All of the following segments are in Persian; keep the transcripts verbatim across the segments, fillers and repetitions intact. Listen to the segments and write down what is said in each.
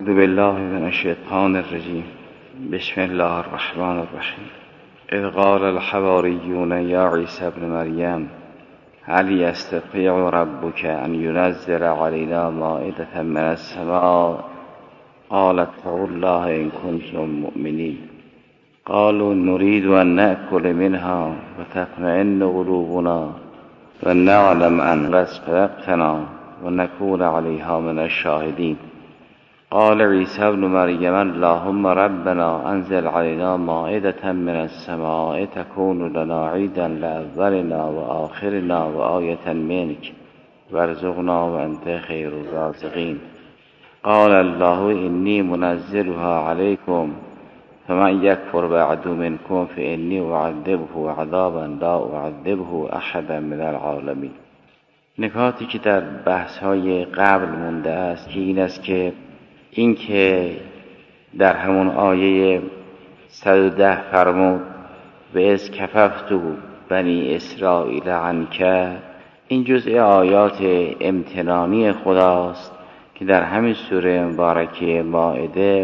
اعوذ بالله من الشیطان الرجیم. بسم الله الرحمن الرحیم. اذ قال الحواریون یا عیسی ابن مریم هل یستطیع ربک ان ینزل علینا مائدة من السماء قال اتقوا الله ان کنتم مؤمنین قالوا نريد ان نأكل منها وتطمئن قلوبنا ونعلم ان قد صدقتنا ونكون عليها من الشاهدين قال عيسى ابن مريم اللهم ربنا انزل علينا مائدة من السماء تكون لنا عيدا لأولنا وآخرنا وآية منك وارزقنا وأنت خير الرازقين قال الله إني منزلها عليكم فمن يكفر بعد منكم فإني أعذبه عذابا لا أعذبه أحدا من العالمين. نکاتی که در بحث‌های قبل مونده است که این است که این که در همون آیه صد و ده فرمود و از کففتو بنی اسرائیل عنک، این جزء آیات امتنانی خداست که در همین سوره مبارکه مائده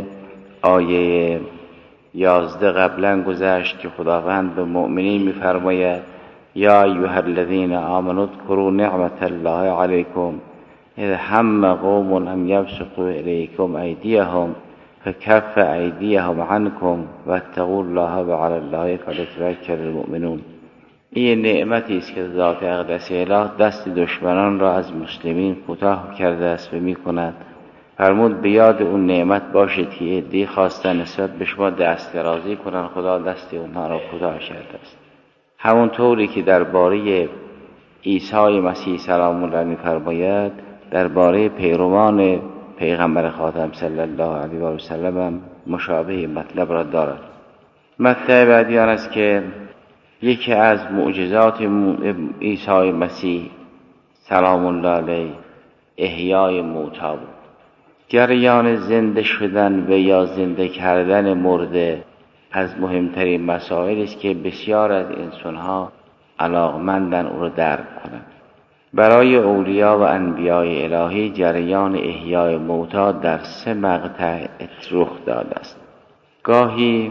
آیه یازده قبلا گذشت که خداوند به مؤمنین می‌فرماید یا ایها الذین آمنوا اذکروا نعمت الله علیکم اذ هم قوم ان یبسطوا الیکم ایدیهم فکف ایدیهم عنکم واتقوا الله وعلی الله فلیتوکل المؤمنون. این نعمتی است که ذات اقدس اله دست دشمنان را از مسلمین کوتاه کرده است و میکند. فرمود به یاد اون نعمت باشید که عده‌ای خواستن نسبت به شما دست درازی کنند، خدا دست اونها را کوتاه کرده است. همونطوری که درباره عیسی مسیح سلام الله می‌فرماید درباره پیروان پیغمبر خاتم صلی الله علیه و سلم مشابه مطلب را دارد. مطلب بعدی آن است که یکی از معجزات عیسی مسیح سلام الله علیه احیای موتی بود. جریان زنده شدن و یا زنده کردن مرده از مهمترین مسائل است که بسیار از انسان‌ها علاقمندن او را درک کنند. برای اولیا و انبیای الهی جریان احیای موتی در سه مقطع رخ داده است. گاهی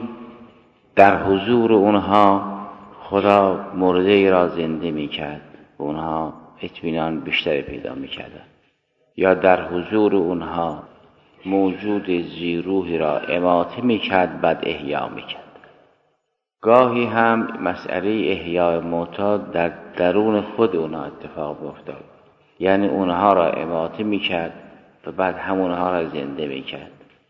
در حضور اونها خدا مرده ای را زنده می‌کرد و اونها اطمینان بیشتری پیدا می‌کردند، یا در حضور اونها موجود زیروحی را اماته می‌کرد بعد احیا می‌کرد. گاهی هم مسئله احیای موتی در درون خود اونها اتفاق افتاد، یعنی اونها را اماته می‌کرد و بعد همونها را زنده می‌کرد.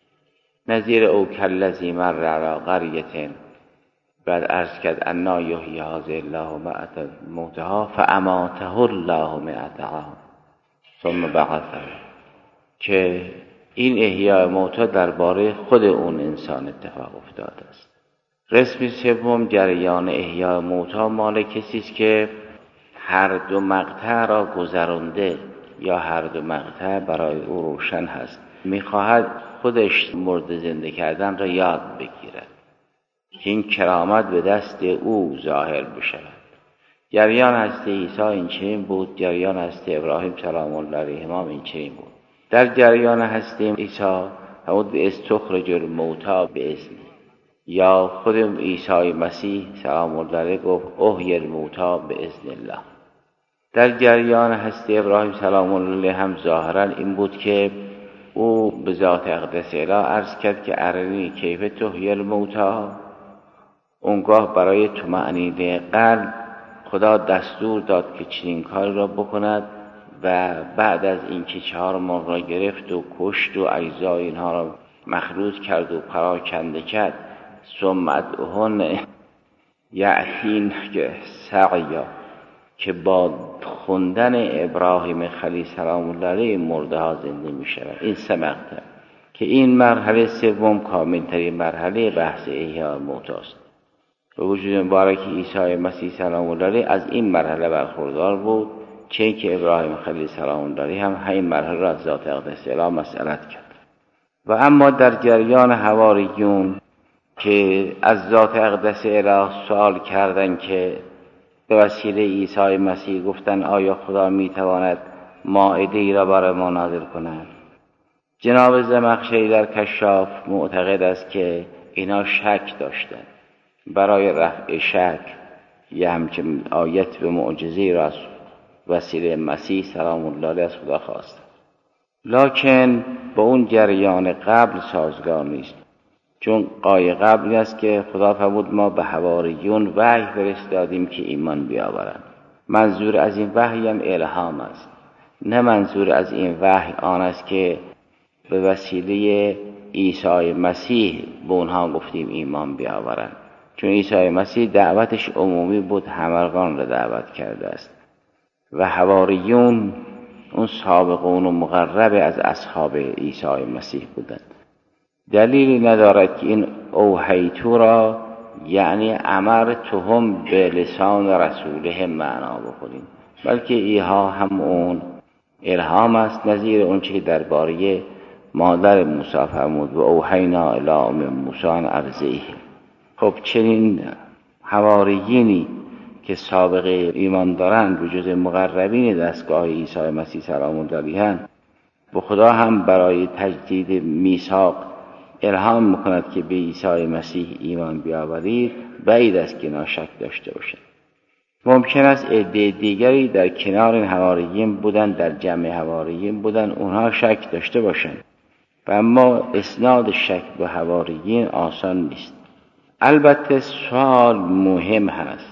نظیر او کالذی مر علی قریة بعد عرض کرد انا یحیی هذه الله بعد موتها فاماته الله مئة عام ثم بعثه، که این احیای موتی درباره خود اون انسان اتفاق افتاده است. رسم سوم جریان احیای موتی مال کسی است که هر دو مقطع را گذرانده یا هر دو مقطع برای او روشن هست، میخواهد خودش مرده زنده کردن را یاد بگیرد که این کرامت به دست او ظاهر بشود. جریان هستی عیسی این چنین بود، جریان هستی ابراهیم سلام الله علیهما این چنین بود. در جریان هستی عیسی همود به استخرج الموتی به اذن، یا خود عیسی مسیح سلام الله علیه گفت احیی الموتی به اذن الله. در جریان هستی ابراهیم سلام الله علیه هم ظاهرا این بود که او به ذات اقدس اله عرض کرد که ارنی کیف تحیی الموتی. اونگاه برای طمأنینه قلب خدا دستور داد که چنین کاری را بکند و بعد از اینکه چهار مرغ را گرفت و کشت و اجزای اینها را مخلوط کرد و پراکنده کرد ثم ادعوهن یأتین سعیا، که با خوندن ابراهیم خلیل سلام الله علیه مرده ها زنده می شود. این سه مقطع که این مرحله سوم کاملترین مرحله بحث احیای موتی است. به وجود مبارک عیسی مسیح سلام الله علیه از این مرحله برخوردار بود، چه که ابراهیم خلیل سلام الله علیه هم همین مرحله را از ذات اقدس اله مسئلت کرد. و اما در جریان حواریون که از ذات اقدس اله سوال کردند که به وسیله عیسی مسیح گفتن آیا خدا میتواند مائده ای را برای ما نازل کند؟ جناب زمخشری در کشاف معتقد است که اینا شک داشتند. برای رفع شک یه همچین آیت و معجزه را از وسیله مسیح سلام الله علیه از خدا خواست، لکن با اون جریان قبل سازگار نیست. چون قای قبل است که خدا فرمود ما به حواریون وحی فرستادیم که ایمان بیاورند. منظور از این وحی هم الهام است، نه منظور از این وحی آن است که به وسیله عیسی مسیح به اونها گفتیم ایمان بیاورند. چون عیسی مسیح دعوتش عمومی بود، همگان را دعوت کرده است و حواریون اون سابقون و مقرب از اصحاب عیسی مسیح بودند. دلیلی ندارد که این اوحیتو را یعنی امرتهم به لسان رسوله معنا بکنیم، بلکه ایها هم اون الهام است، نظیر اون چه درباره مادر موسی فرمود و اوحینا الی ام موسی ان ارضعیه. خب چنین حواریینی که سابقه ایمان دارند و جز مقربین دستگاه عیسی مسیح سلام الله علیه، به خدا هم برای تجدید میثاق الهام میکند که به عیسی مسیح ایمان بیاورید، بعید است که ناشک داشته باشند. ممکن است عده دیگری در کنار این حواریین بودن، در جمع حواریین بودن، اونها شک داشته باشند و اما اسناد شک به حواریین آسان نیست. البته سوال مهم هست،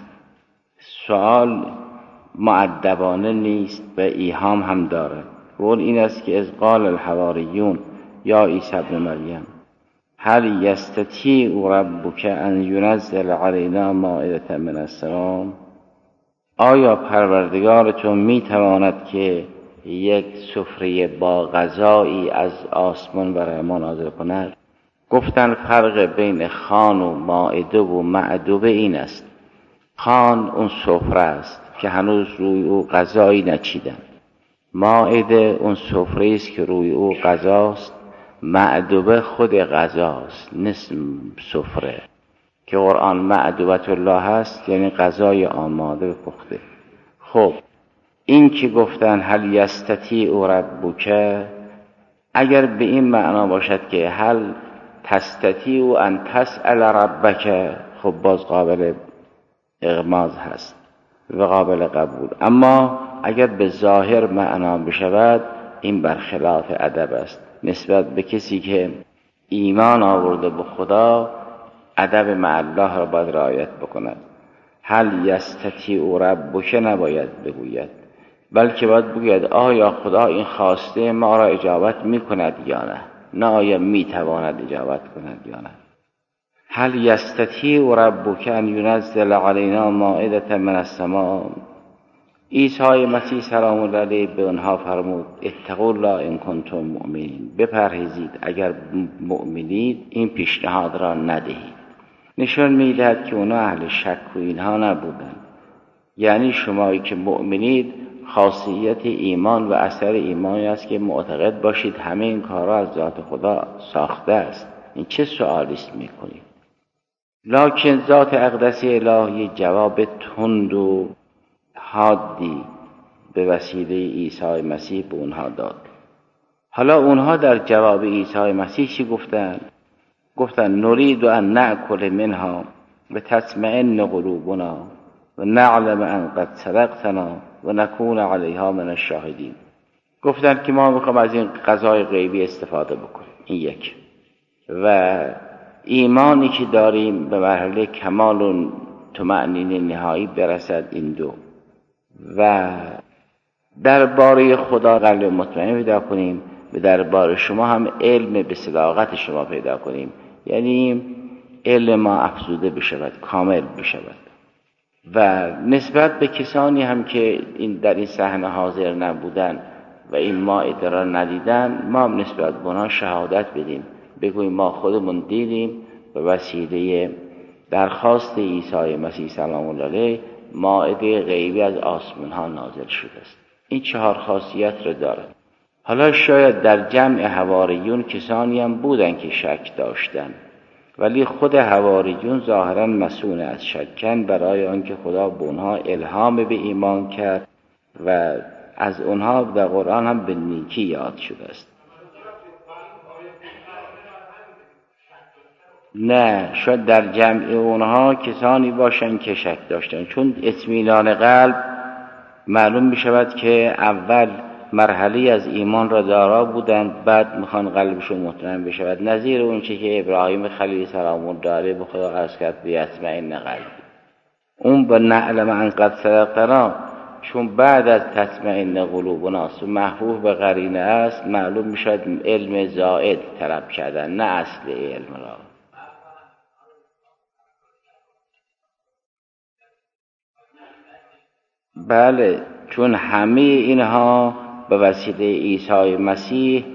سوال مؤدبانه نیست و ایهام هم دارد. قول این است که از قال الحواریون یا عیسی ابن مریم هل یستطیع ربک ان ینزل علینا مائدة من السماء، آیا پروردگارتون میتواند که یک سفره با غذایی از آسمان برای ما نازل کند؟ گفتن فرق بین خوان و مائده و معدوبه این است. خوان اون سفره است که هنوز روی او غذایی نچیدن، مائده اون سفره است که روی او غذاست، معدوبه خود غذاست نصف سفره که قرآن معدوبت الله هست، یعنی غذای آماده و پخته. خب این که گفتن هل یستطیع ربک، اگر به این معنا باشد که هل تستطیع ان تسأل ربک، خب باز قابل اغماض هست و قابل قبول. اما اگر به ظاهر معنا بشود این برخلاف ادب است. نسبت به کسی که ایمان آورده به خدا ادب مع الله را باید رعایت بکند. هل یستطیع ربک نباید بگوید، بلکه باید بگوید آیا خدا این خواسته ما را اجابت میکند یا نه، نه آیا میتواند اجابت کند یا نه. هل یستطیع ربک ان ینزل علینا مائدة من السماء، عیسی مسیح سلام الله علیه به آنها فرمود اتقوا الله ان کنتم مؤمنین، بپرهیزید اگر مؤمنید این پیشنهاد را ندهید. نشان میدهد که اونا اهل شک و اینها نبودند. یعنی شمایی که مؤمنید خاصیت ایمان و اثر ایمانی است که معتقد باشید همه این کارها از ذات خدا ساخته است. این چه سوالی است میکنید؟ لکن ذات اقدس الهی جواب تند و حادی به وسیله عیسی مسیح به اونها داد. حالا اونها در جواب عیسی مسیح چی گفتن؟ گفتن نرید ان نأکل منها و تطمئن قلوبنا و نعلم ان قد صدقتنا و نکون علیها من الشاهدین. گفتن که ما میخوام از این غذای غیبی استفاده بکنیم، این یک، و ایمانی که داریم به مرحله کمال و طمأنینه نهایی برسد، این دو، و درباره خدا قلب مطمئن پیدا کنیم و درباره شما هم علم به صداقت شما پیدا کنیم، یعنی علم ما افزوده بشود، کامل بشود. و نسبت به کسانی هم که این در این صحنه حاضر نبودن و این مائده را ندیدن، ما هم نسبت به آنها شهادت بدیم، بگوییم ما خودمون دیدیم و وسیله درخواست عیسی مسیح سلام الله علیه مائده غیبی از آسمان ها نازل شده است. این چهار خاصیت را دارد. حالا شاید در جمع حواریون کسانی هم بودن که شک داشتن، ولی خود حواریون ظاهرا مسئول از شکن، برای آنکه خدا به اونها الهام به ایمان کرد و از اونها در قرآن هم به نیکی یاد شده است. نه، شاید در جمع اونها کسانی باشن که شک داشتن، چون اطمینان قلب معلوم می شود که اول مرحله از ایمان را دارا بودند، بعد میخوان قلبشون مطمئن بشود. نظیر اون چه که ابراهیم خلیل سلام الله علیه به خدا عرض کرد بیطمئن قلبی، اون به نعلم ان قد صدقتنا، چون بعد از تطمئن قلوبنا محفوظ به قرینه است، معلوم می شود علم زائد طلب کردن، نه اصل علم را. بله، چون همه اینها به وسیله عیسی مسیح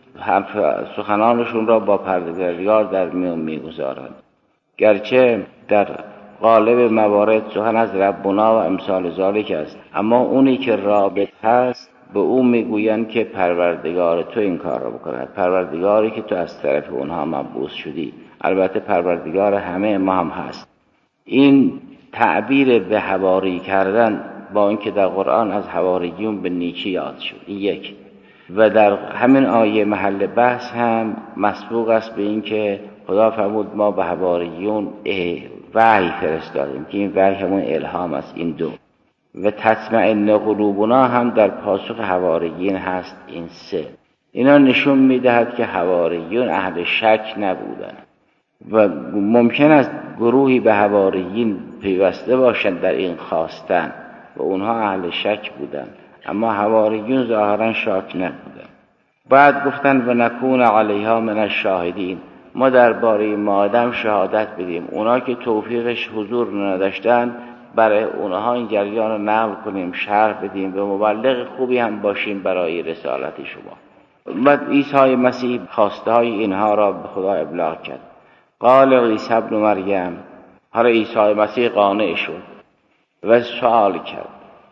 سخنانشون را با پروردگار در میان میگذارند، گرچه در غالب موارد سخن از ربنا و امثال ذالک است، اما اونی که رابط هست به اون میگویند که پروردگار تو این کار را بکند، پروردگاری که تو از طرف اونها مبعوث شدی. البته پروردگار همه ما هم هست. این تعبیر به حواری کردن با اینکه در قرآن از حواریون به نیکی یاد شد، این یک، و در همین آیه محل بحث هم مسبوق است به اینکه خدا فرمود ما به حواریون وحی فرستادیم، که این وحی همون الهام است. این دو و تطمئن قلوبنا هم در پاسخ حواریین هست، این سه. اینا نشون میدهد که حواریون اهل شک نبودند و ممکن است گروهی به حواریین پیوسته باشند در این خواستن و اونها اهل شک بودند، اما حواریون ظاهرا شک نبودند. بعد گفتن و نکون علیها من الشاهدین، ما درباره مادم شهادت بدیم. اونا که توفیقش حضور نداشتن، برای اونها این جریان رو نقل کنیم، شرح بدیم و مبلغ خوبی هم باشیم برای رسالت شما. بعد عیسی مسیح خواسته های اینها را به خدا ابلاغ کرد. قال عیسی ابن مریم، حالا عیسی مسیح قانع شد و سوال کرد.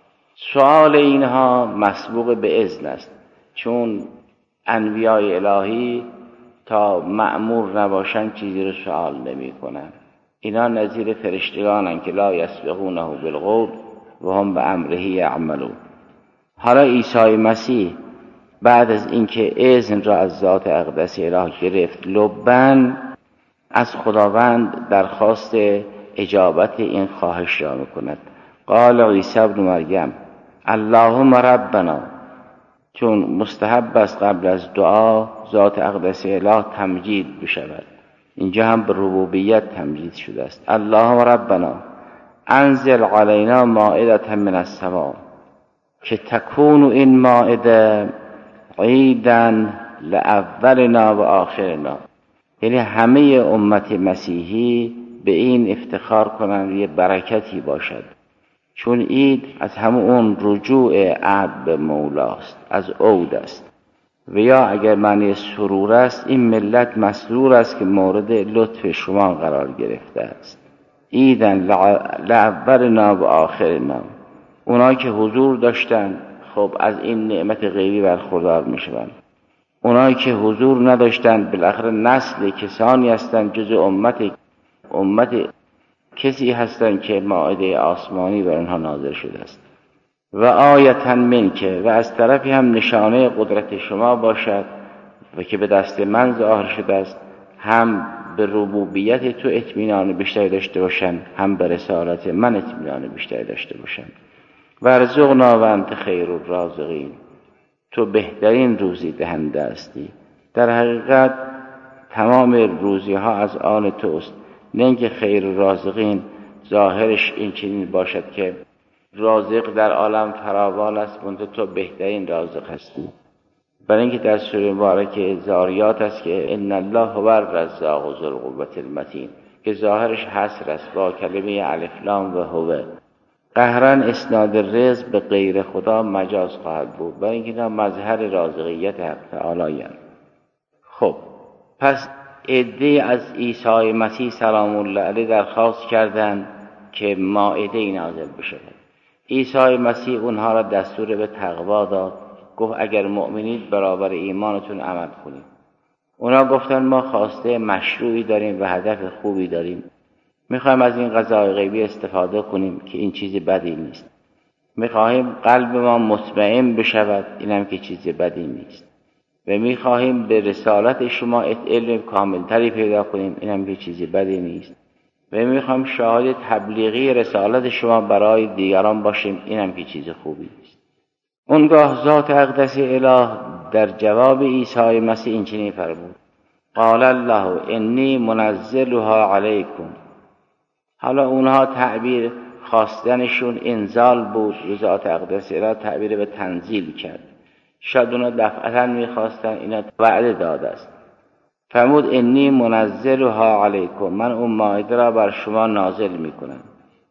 سوال اینها مسبوق به اذن است، چون انبیاء الهی تا مأمور نباشن چیزی رو سوال نمی کنن. اینا نظیر فرشتگانن که لا یسبقونه بالقول و هم به امره یعملون. حالا عیسی مسیح بعد از اینکه اذن را از ذات اقدس اله گرفت، لبن از خداوند درخواست اجابت این خواهش را میکند. قال عیسی ابن مریم اللهم ربنا، چون مستحب است قبل از دعا ذات اقدس اله تمجید بشود، اینجا هم به ربوبیت تمجید شده است. اللهم ربنا انزل علینا مائدة من السماء، که تکون این مائده عیدا لاولنا و آخرنا، یعنی همه امت مسیحی به این افتخار کنند یه برکتی باشد، چون عید از همون رجوع عبد به مولاست، از عود است. و یا اگر معنی سرور است، این ملت مسرور است که مورد لطف شما قرار گرفته است. عیدن لاولنا و آخرنا، اونا که حضور داشتن خب از این نعمت غیبی برخوردار می شوند. اونایی که حضور نداشتن بالاخره نسل کسانی هستند جز امت امت کسی هستند که مائده آسمانی بر آنها نازل شده است. و آیةً منک، و از طرفی هم نشانه قدرت شما باشد و که به دست من ظاهر شده است، هم به ربوبیت تو اطمینان بیشتری داشته باشن، هم به رسالت من اطمینان بیشتری داشته باشن. و ارزقنا و انت خیر الرازقین، تو بهترین روزی دهنده هستی. در حقیقت تمام روزی ها از آن توست، نه اینکه خیر الرازقین ظاهرش این چنین باشد که رازق در عالم فراوان است، منتها تو بهترین رازق هستی. برای اینکه در سوره مبارکه زاریات است که ان الله هو الرزاق ذو القوة المتین، که ظاهرش حصر است با کلمه الف لام و هو. قهرن اسناد رزق به غیر خدا مجاز خواهد بود، برای اینکه اینا مظهر رازقیت حق تعالی هستند. خب پس عده از عیسی مسیح سلام الله علیه درخواست کردند که مائده نازل بشه. عیسی مسیح اونها را دستور به تقوا داد، گفت اگر مؤمنید برابر ایمانتون عمل کنید. اونا گفتن ما خواسته مشروعی داریم و هدف خوبی داریم، میخوایم از این غذای غیبی استفاده کنیم که این چیز بدی نیست. میخواهیم قلب ما مطمئن بشود، اینم که چیز بدی نیست. و میخواهیم به رسالت شما علم کاملتری پیدا کنیم، این هم یه چیزی بدی نیست. و میخوایم شاهد تبلیغی رسالت شما برای دیگران باشیم، این هم یه چیز خوبی نیست. اونگاه ذات اقدس اله در جواب عیسی مسیح این چنین فرمود: قال الله انی منزلها علیکم. حالا اونها تعبیر خواستنشون انزال بود و ذات اقدس اله تعبیر به تنزیل کرد. شاید اونها دفعتا میخواستن، اینا وعده داده است. فرمود انی منزلها علیکم، من اون مائده را بر شما نازل میکنم.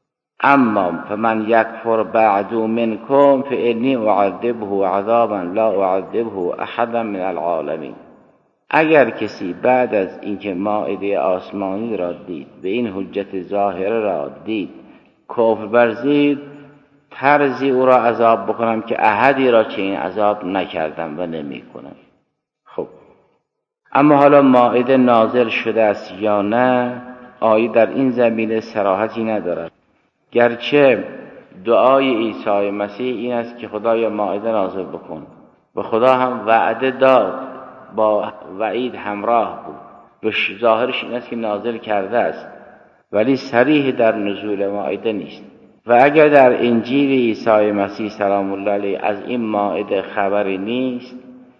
اما فمن یکفر بعد منکم فانی اعذبه عذابا لا اعذبه احدا من العالمین. اگر کسی بعد از اینکه مائده آسمانی را دید و این حجت ظاهره را دید کفر ورزید، طرزی او را عذاب بکنم که احدی را چنین عذاب نکردم و نمی کنم. خب اما حالا مائده نازل شده است یا نه، آیه در این زمینه صراحتی ندارد. گرچه دعای عیسی مسیح این است که خدایا مائده نازل بکن و خدا هم وعده داد، با وعید همراه بود و ظاهرش این است که نازل کرده است، ولی صریح در نزول مائده نیست. و اگر در انجیل عیسی مسیح سلام الله علیه از این مائده خبری نیست،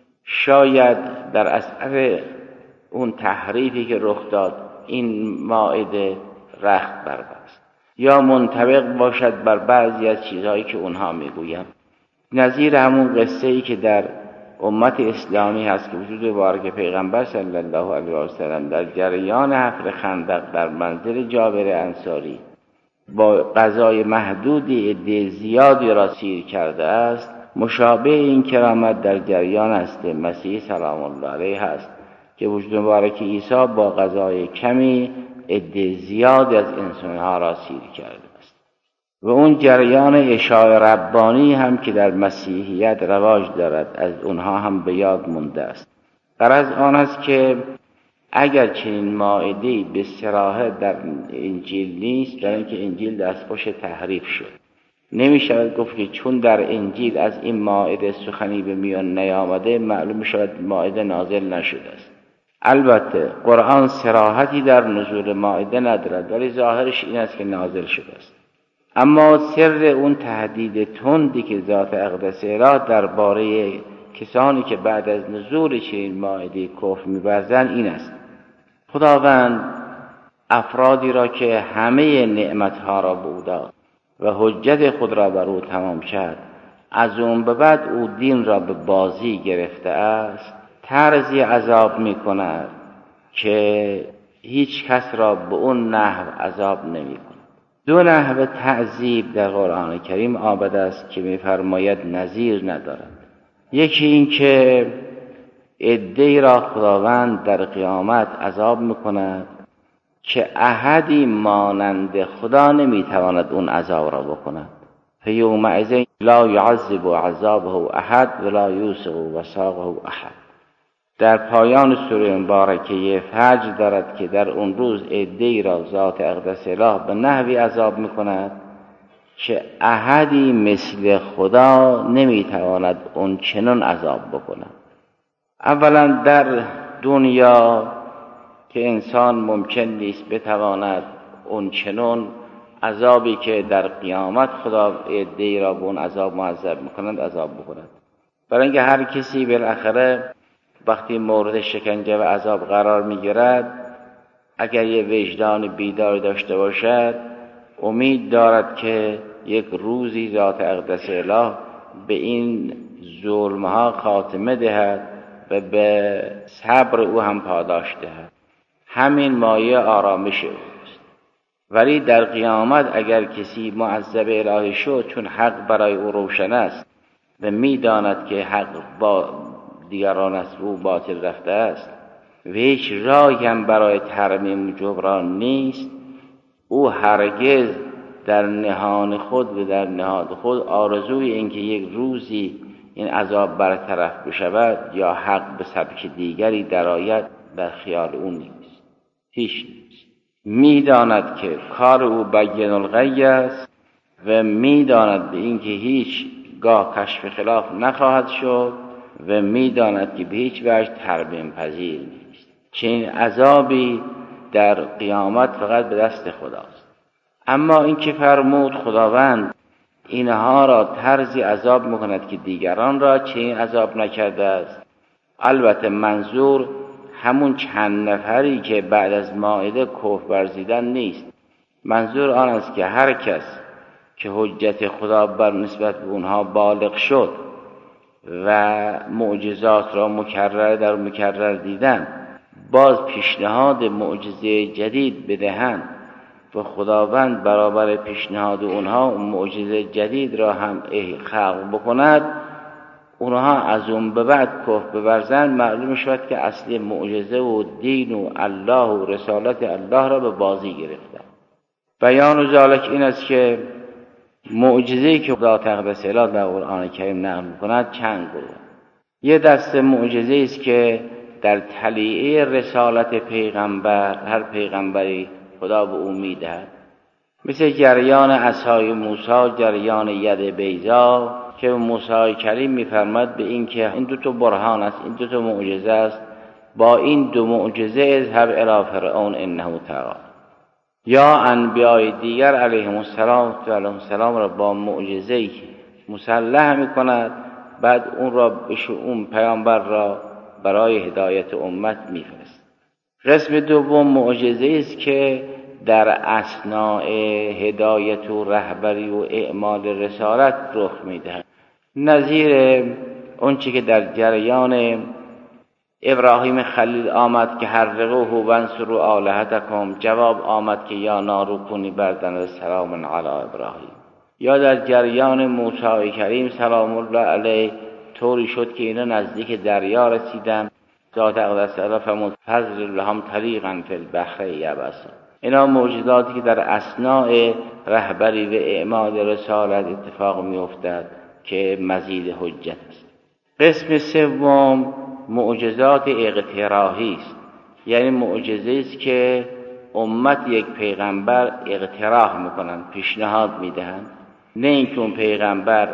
شاید در اثر اون تحریفی که رخ داد این مائده رخت بربست یا منطبق باشد بر بعضی از چیزهایی که اونها میگویند. نظیر همون قصه ای که در امت اسلامی هست که وجود مبارک پیغمبر صلی الله علیه و سلم در جریان حفر خندق در منزل جابر انصاری با غذای محدودی عده زیادی را سیر کرده است، مشابه این کرامت در جریان است مسیح سلام الله علیه هست که وجود مبارک عیسی با غذای کمی عده زیادی از انسانها را سیر کرده است. و اون جریان اشاعه ربانی هم که در مسیحیت رواج دارد از اونها هم به یاد مونده است. غرض آن است که اگر چنین مائده‌ای به صراحت در انجیل نیست، در اینکه انجیل دستخوش تحریف شد، نمی شود گفت که چون در انجیل از این مائده سخنی به میان نیامده معلوم شود مائده نازل نشده است. البته قرآن صراحتی در نزول مائده ندارد، ولی ظاهرش این است که نازل شده است. اما سر اون تهدید تندی که ذات اقدس اله درباره کسانی که بعد از نزول چنین مائده کفر می‌ورزند این است: خداوند افرادی را که همه نعمتها را به او داد و حجت خود را بر او تمام کرد، از اون به بعد او دین را به بازی گرفته است، طرزی عذاب می کند که هیچ کس را به اون نحو عذاب نمی کند. دو نحو تعذیب در قرآن کریم آمده است که می فرماید نظیر ندارد. یکی این که عده‌ای را خداوند در قیامت عذاب می کند که احدی مانند خدا نمی تواند اون عذاب را بکند. فیومئذ لا یعذب عذابه احد ولا یوثق وثاقه احد. در پایان سوره مبارکه فجر دارد که در اون روز عده‌ای را ذات اقدس اله به نحوی عذاب می کند که احدی مثل خدا نمی تواند اون چنان عذاب بکند. اولا در دنیا که انسان ممکن نیست بتواند اون چنان عذابی که در قیامت خدا عده‌ای را به اون عذاب معذب می‌کند عذاب بکند. برای اینکه هر کسی بالاخره وقتی مورد شکنجه و عذاب قرار می‌گیرد، اگر یه وجدان بیدار داشته باشد، امید دارد که یک روزی ذات اقدس اله به این ظلم‌ها خاتمه دهد و به صبر او هم پاداش دهد. همین مایه آرامش اوست. ولی در قیامت اگر کسی معذب الهی شد، چون حق برای او روشن است و می‌داند که حق با دیگران است و او باطل رفته است و هیچ راهی هم برای ترمیم جبران نیست، او هرگز در نهان خود و در نهاد خود آرزوی اینکه یک روزی این عذاب برطرف بشود یا حق به سبک دیگری درآید در خیال او نیست. هیچ نیست. میداند که کار او بین الغی است و میداند به اینکه هیچ گاه کشف خلاف نخواهد شد و میداند که به هیچ وجه ترمیم پذیر نیست. چنین عذابی در قیامت فقط به دست خداست. اما این که فرمود خداوند اینها را طرزی عذاب میکند که دیگران را چنین عذاب نکرده است، البته منظور همون چند نفری که بعد از مائده کفر ورزیدن نیست. منظور آن است که هر کس که حجت خدا بر نسبت به اونها بالغ شد و معجزات را مکرر در مکرر دیدن، باز پیشنهاد معجزه جدید بدهند و خداوند برابر پیشنهاد اونها معجزه جدید را هم خلق بکند، اونها از اون به بعد کفر بورزند، معلوم شد که اصلی معجزه و دین و الله و رسالت الله را به بازی گرفتند. بیان ذالک این است که معجزه‌ای که خدا تقدس الی در قرآن کریم نقل می‌کند چند گروه. یه دسته معجزه است که در تلیعه رسالت پیغمبر، هر پیغمبری خدا به او میدهد، مثل جریان عصای موسی، جریان ید بیضا که موسی کریم میفرماد به این که این دو تا برهان است، این دو تا معجزه است، با این دو معجزه اذهب الی فرعون انه طغی. یا انبیاء دیگر علیهم السلام و علیهم السلام را با معجزه‌ای مسلح میکند، بعد اون را به اون پیامبر را برای هدایت امت میفرست. قسم دوم معجزه است که در اثناء هدایت و رهبری و اعمال رسالت رخ میدهد، نظیر اون چی که در جریان ابراهیم خلیل آمد که حرقوه وانصروا آلهتکم، جواب آمد که یا نار کونی بردن سلام علی ابراهیم. یا در جریان موسی کریم سلام الله علیه طوری شد که اینا نزدیک دریا رسیدن، ذات اقدس الله فرمود فضل لهم طریقا فی البحر یبسا. اینا معجزاتی که در اثناء رهبری و اعمال رسالت اتفاق می افتد که مزید حجت است. قسم سوم معجزات اقتراحی است، یعنی معجزه است که امت یک پیغمبر اقتراح میکنند، پیشنهاد میدهند، نه اینکه اون پیغمبر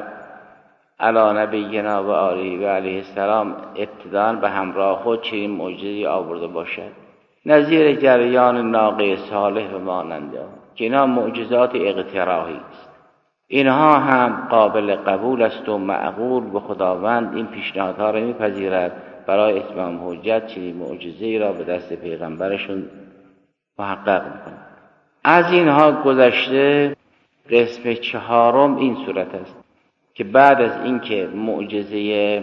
علی نبینا و آله و علیه السلام ابتداء به همراه خود چنین معجزه‌ای آورده باشد، نظیر جریان ناقه صالح و ماننده که اینها معجزات اقتراحی است. اینها هم قابل قبول است و معقول به خداوند این پیشنهادها را میپذیرد برای اتمام حجت چنین معجزه‌ای را به دست پیغمبرشون محقق میکنند. از اینها گذشته قسم چهارم این صورت است که بعد از اینکه معجزه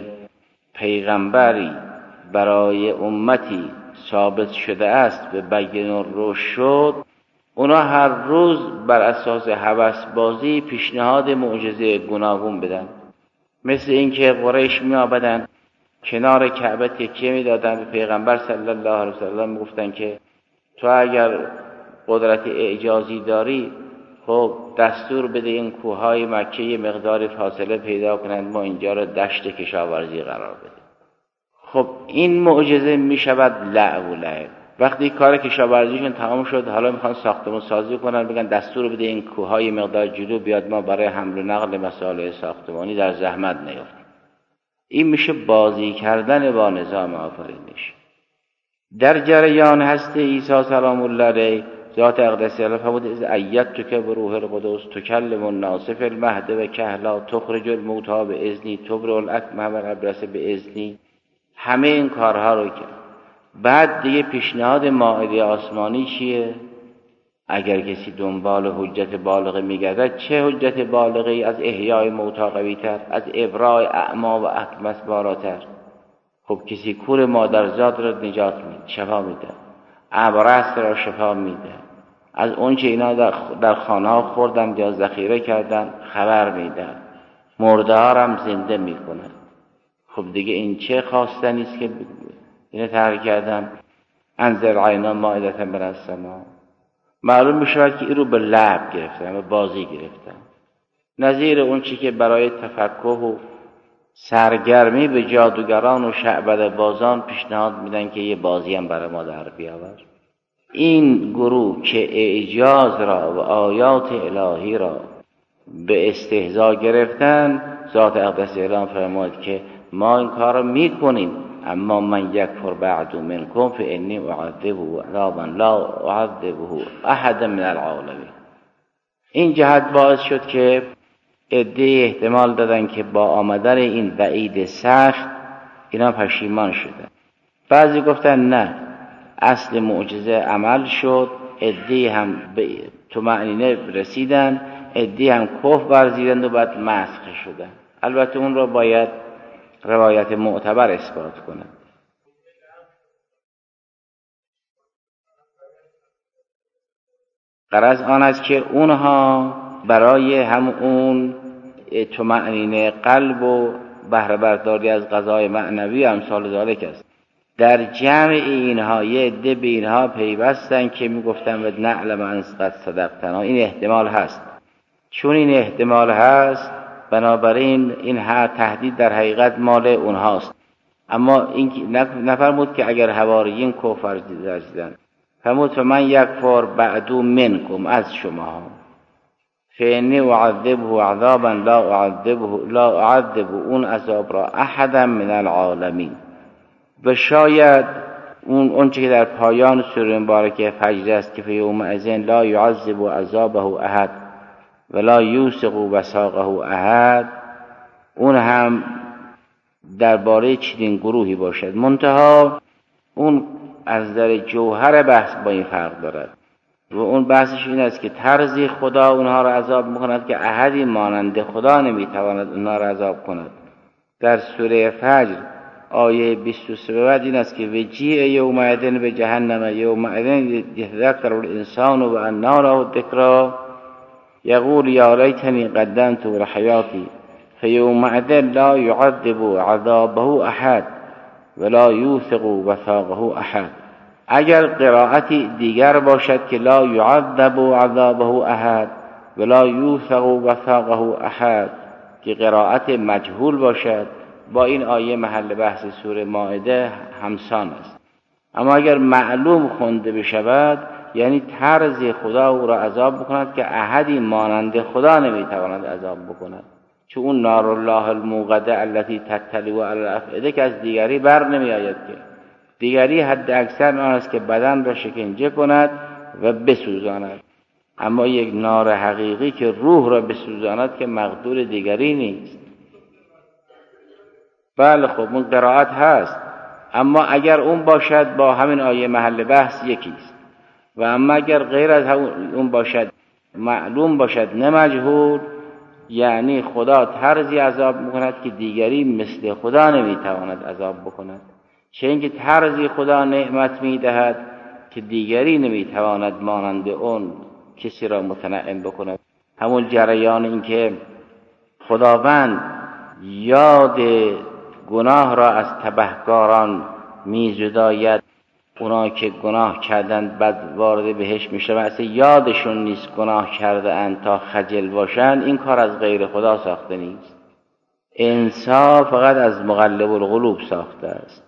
پیغمبری برای امتی ثابت شده است به بیان و روش شد، اونا هر روز بر اساس هوس بازی پیشنهاد معجزه گوناگون بدن. مثل اینکه قریش میآمدند کنار کعبه تکیه میدادن به پیغمبر صلی الله علیه وسلم، میگفتن که تو اگر قدرت اعجازی داری خب دستور بده این کوههای مکه یه مقدار فاصله پیدا کنند، ما اینجا را دشت کشاورزی قرار بده. خب این معجزه میشود لعب و لعب. وقتی کار کشاورزیشون تمام شد، حالا میخوان ساختمان سازی کنن، بگن دستور بده این کوههای مقدار جلو بیاد، ما برای حمل و نقل مسائل ساختمانی در زحمت نیفتیم. این میشه بازی کردن با نظام آفرینش. در جریان هست عیسی سلام الله علیه، ذات اقدس الله فرمود از ایدتک بروح القدس تکلم الناس فی المهد و کهلا تخرج الموتى باذنی تبرئ الاکمه والابرص باذنی. همه این کارها رو کرد. بعد دیگه پیشنهاد مائده آسمانی چیه؟ اگر کسی دنبال حجت بالغه میگردد، چه حجت بالغه‌ای از احیای موتی قوی‌تر، از ابراء اعما و اکمس بالاتر؟ خب کسی کور مادرزاد را نجات میده، شفا میده، ابرص را شفا میده، از اون چه اینا در, در خانه ها خوردن یا ذخیره کردن خبر میده، مرده ها هم زنده میکنه. خب دیگه این چه خواستنی است که اینو تحریک کردن؟ انزل علینا مائدة من السماء. معلوم میشود که این رو به لعب گرفتن، به بازی گرفتن، نظیر اون چی که برای تفکه و سرگرمی به جادوگران و شعبده بازان پیشنهاد میدن که یه بازی هم برای ما در بیاور. این گروه که اعجاز را و آیات الهی را به استهزا گرفتن، ذات اقدس اعلام فرمود که ما این کار رو میکنیم، اما من یکفر بعد منکم فانی اعذبه عذابا لا اعذبه احدا من العالمین. این جهت باعث شد که عده‌ای احتمال دادن که با آمدن این وعید سخت اینا پشیمان شدن. بعضی گفتن نه، اصل معجزه عمل شد، عده‌ای هم به طمأنینه رسیدن، عده‌ای هم کفر ورزیدند و بعد مسخ شدن. البته اون رو باید روایت معتبر اثبات کنند. غرض آن است که اونها برای هم اون طمأنینه قلب و بهره برداری از قضای معنوی امثال ذالک است. در جمع اینها یه عده به اینها پیوستن که میگفتن و نعلم ان قد صدقتنا. این احتمال هست. چون این احتمال هست بنابراین این هر تهدید در حقیقت مال اونهاست. اما این نفرمود که اگر حواریین کفر ورزیدند، فرمود من یکفر بعدو منکم، از شما، فانی اعذبه عذابا لا اعذبه لا اعذب اون عذاب را احدا من العالمین. و شاید اون اونچه که در پایان سوره مبارکه فجر است که فی یومئذ لا یعذب عذابه احد ولا یوثق وثاقه احد، اون هم درباره چنین گروهی باشد. منتها اون از در جوهر بحث با این فرق دارد و اون بحثش این است که طرزی خدا اونها را عذاب میکند که احدی مانند خدا نمیتواند اونها را عذاب کند. در سوره فجر آیه بیست و سه بعد این است که وجیء یومئذ به جهنم یومئذ یذکر الانسان و انی له الذکری یقول یا لیتنی قدمت لحیاتی فیومئذ لا یعذب عذابه احد ولا یوثق وثاقه احد. اگر قرائتی دیگر باشد که لا یعذب عذابه احد ولا یوثق وثاقه احد که قرائت مجهول باشد، با این آیه محل بحث سوره مائده همسان است. اما اگر معلوم خونده بشود یعنی طرز خدا او را عذاب بکند که احدی مانند خدا نمیتواند عذاب بکند، چون اون نار الله الموقده التي تطلع علی الافئده که از دیگری بر نمی آید که دیگری حد اکثر آن است که بدن را شکنجه کند و بسوزاند، اما یک نار حقیقی که روح را بسوزاند که مقدور دیگری نیست. بله خب اون قرائت هست، اما اگر اون باشد با همین آیه محل بحث یکیست، و اما اگر غیر از اون باشد معلوم باشد نه مجهول، یعنی خدا طرزی عذاب میکند که دیگری مثل خدا نمیتواند عذاب بکند، چه اینکه طرزی خدا نعمت میدهد که دیگری نمیتواند مانند اون کسی را متنعم بکند. همون جریان این که خداوند یاد گناه را از تبهکاران میزداید، اونا که گناه کردند بعد وارد بهشت میشه و اصلا یادشون نیست گناه کرده اند تا خجل باشند، این کار از غیر خدا ساخته نیست. انصاف فقط از مقلب القلوب ساخته است.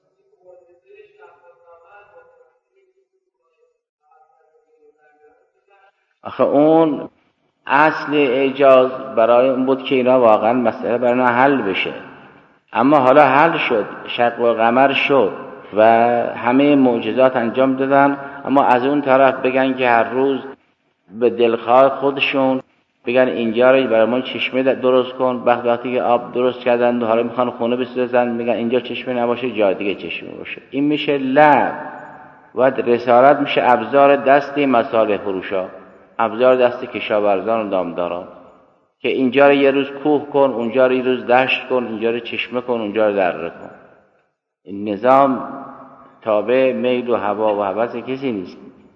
آخه اون اصل اعجاز برای اون بود که اینا واقعا مسئله برای اینا حل بشه، اما حالا حل شد، شق و قمر شد و همه معجزات انجام دادن، اما از اون طرف بگن که هر روز به دلخواه خودشون بگن اینجا رو برای ما چشمه درست کن، بعد وقتی که آب درست کردن و حالا میخوان خونه بسازن میگن اینجا چشمه نباشه جای دیگه چشمه باشه. این میشه لعب و رسالت میشه ابزار دست مصالح فروشا، ابزار دست کشاورزان و دامداران که اینجا رو یه روز کوه کن، اونجا رو یه روز دشت کن، اینجا رو چشمه کن، اونجا رو دره کن. این نظام تابع میل و هوا و هوس کسی نیست.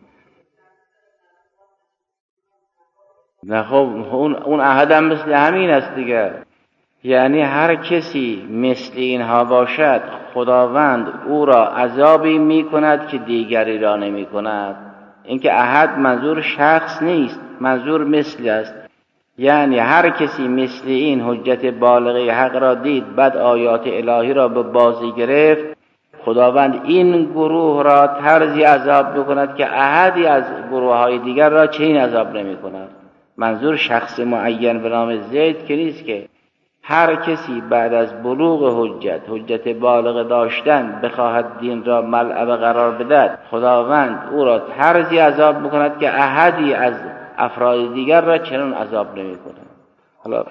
نه خب اون اون عهد هم مثل همین است دیگه، یعنی هر کسی مثل اینها باشد خداوند او را عذابی می کند که دیگری را نمی کند. اینکه عهد منظور شخص نیست، منظور مثل است، یعنی هر کسی مثل این حجت بالغه حق را دید بعد آیات الهی را به بازی گرفت، خداوند این گروه را طرزی عذاب بکند که احدی از گروه های دیگر را چنین عذاب نمی کند. منظور شخص معین به نام زید که نیست، که هر کسی بعد از بلوغ حجت حجت بالغ داشتن بخواهد دین را ملعب قرار بدهد، خداوند او را طرزی عذاب میکند که احدی از افراد دیگر را چنان عذاب نمی کند. حالا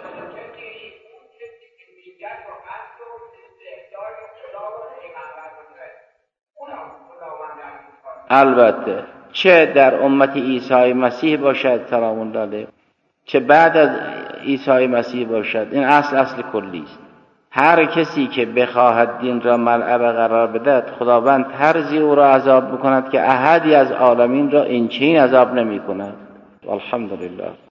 البته چه در امت عیسی مسیح باشد سلام الله علیه، چه بعد از عیسی مسیح باشد، این اصل اصل کلی است. هر کسی که بخواهد دین را ملعب قرار بدهد، خداوند طرزی او را عذاب میکند که احدی از عالمین را این چنین عذاب نمی کند. الحمدلله.